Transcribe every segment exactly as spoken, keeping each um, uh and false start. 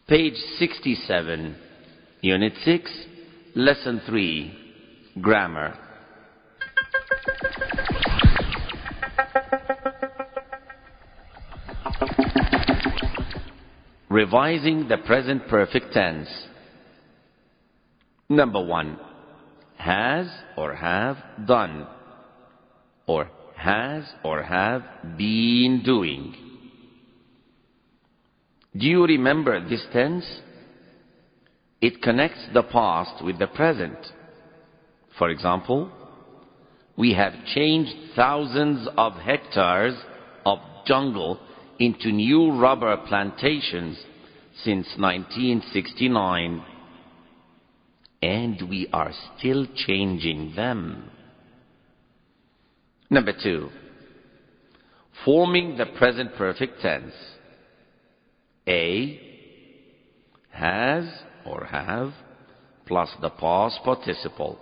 Page sixty-seven, Unit six, Lesson three, Grammar. Revising the present perfect tense. Number one, has or have done, or has or have been doing. Do you remember this tense? It connects the past with the present. For example, we have changed thousands of hectares of jungle into new rubber plantations since nineteen sixty-nine, and we are still changing them. Number two, forming the present perfect tense. A, has or have plus the past participle.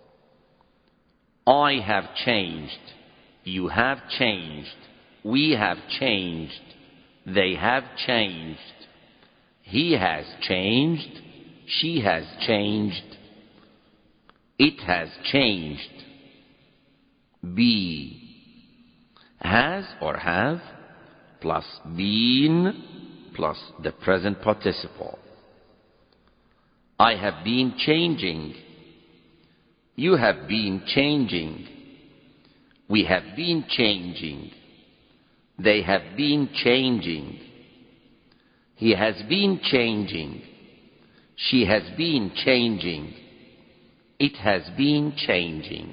I have changed, you have changed, we have changed, they have changed, he has changed, she has changed, it has changed. B, has or have plus been plus the present participle. I have been changing, you have been changing, we have been changing, they have been changing, he has been changing, she has been changing, it has been changing.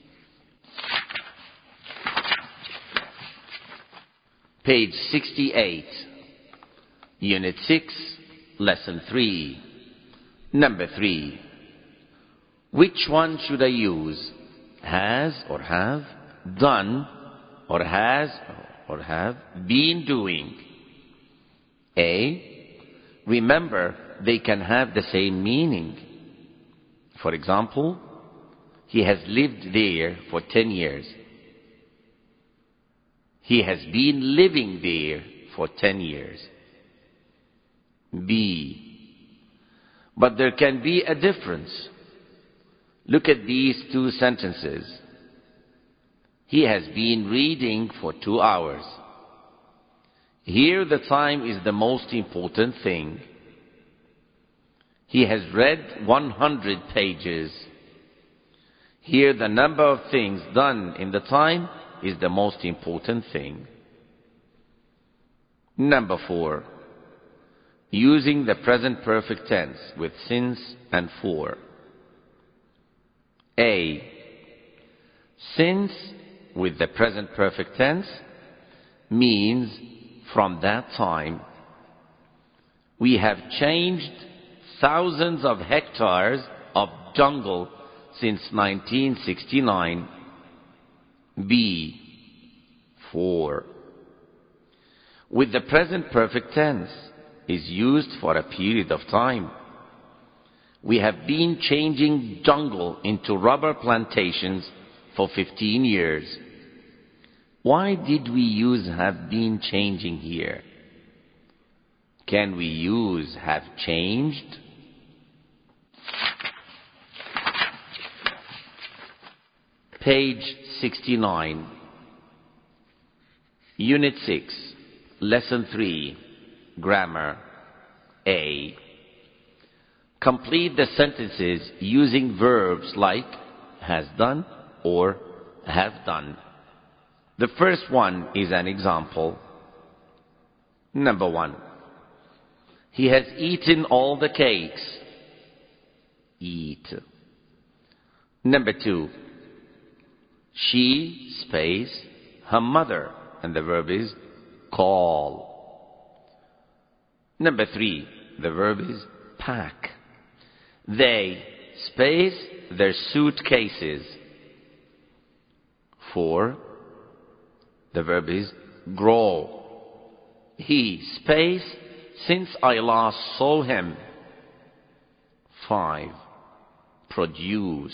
Page sixty-eight, Unit six, Lesson three, Number three. Which one should I use? Has or have done, or has or have been doing? A, remember they can have the same meaning. For example, he has lived there for ten years. He has been living there for ten years. B, but there can be a difference. Look at these two sentences. He has been reading for two hours. Here the time is the most important thing. He has read one hundred pages. Here the number of things done in the time is the most important thing. Number four. Using the present perfect tense with since and for. A, since with the present perfect tense means from that time. We have changed thousands of hectares of jungle since nineteen sixty-nine. B, for. With the present perfect tense is used for a period of time. We have been changing jungle into rubber plantations for fifteen years. Why did we use have been changing here? Can we use have changed? Page sixty-nine, Unit six, Lesson three, Grammar. A, complete the sentences using verbs like has done or have done. The first one is an example. Number one, he has eaten all the cakes. Eat. Number two, she, space, her mother, and the verb is call. Number three, the verb is pack. They, space, their suitcases. Four, the verb is grow. He, space, since I last saw him. Five, produce.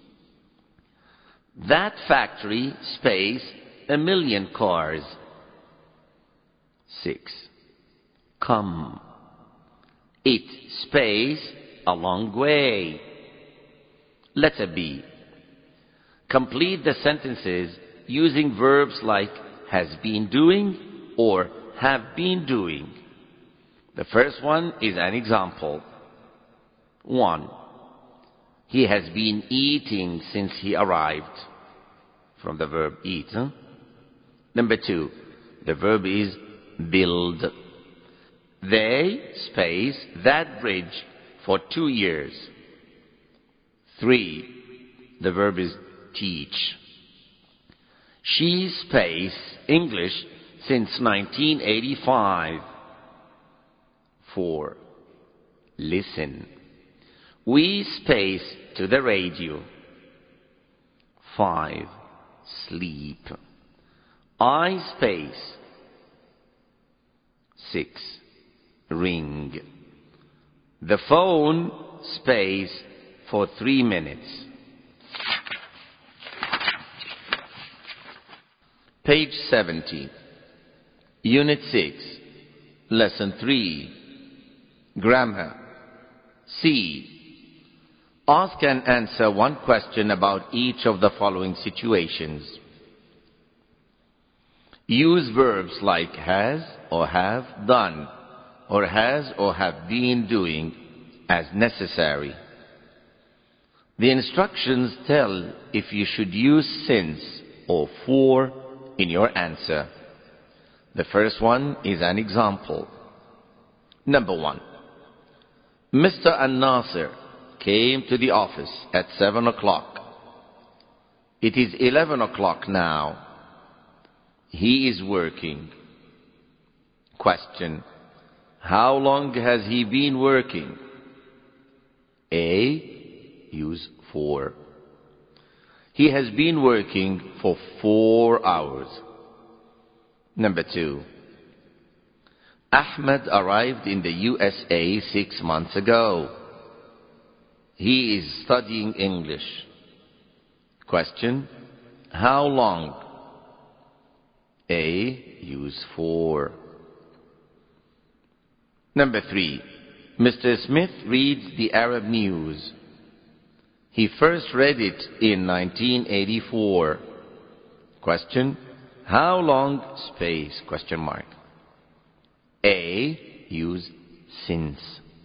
That factory, space, a million cars. Six, come. It, space, a long way. Letter B. Complete the sentences using verbs like has been doing or have been doing. The first one is an example. One. He has been eating since he arrived. From the verb eat. Huh? Number two. The verb is build. They, space, that bridge for two years. Three. The verb is teach. She, space, English since nineteen eighty-five. Four. Listen. We, space, to the radio. Five. Sleep. I, space. Six. Ring. The phone, space, for three minutes. Page seventy. Unit six. Lesson three. Grammar. C. Ask and answer one question about each of the following situations. Use verbs like has or have done or has or have been doing as necessary. The instructions tell if you should use since or for in your answer. The first one is an example. Number one. Mister An-Nasir came to the office at seven o'clock. It is eleven o'clock now. He is working. Question. How long has he been working? A. Use for. He has been working for four hours. Number two. Ahmed arrived in the U S A six months ago. He is studying English. Question. How long? A. Use for. Number three. Mister Smith reads the Arab news. He first read it in nineteen eighty-four. Question. How long? Space. Question mark. A. Use since.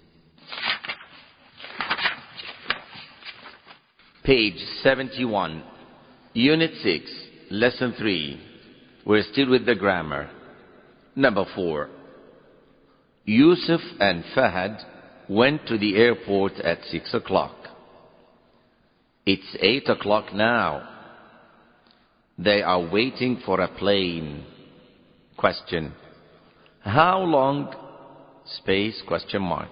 Page seventy-one. Unit six. Lesson three. We're still with the grammar. Number four. Yusuf and Fahad went to the airport at six o'clock. It's eight o'clock now. They are waiting for a plane. Question. How long? Space, question mark.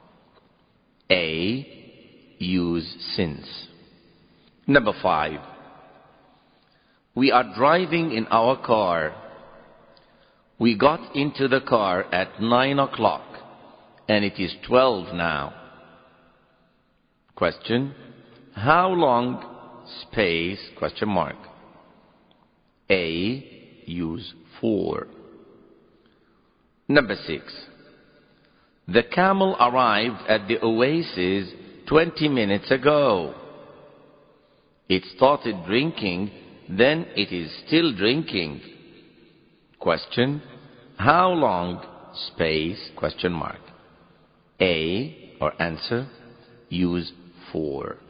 A. Use since. Number five. We are driving in our car. We got into the car at nine o'clock and it is twelve now. Question. How long? Space, question mark. A. Use for. Number six. The camel arrived at the oasis twenty minutes ago. It started drinking, then it is still drinking. Question. How long? Space, question mark. A, or answer, use for.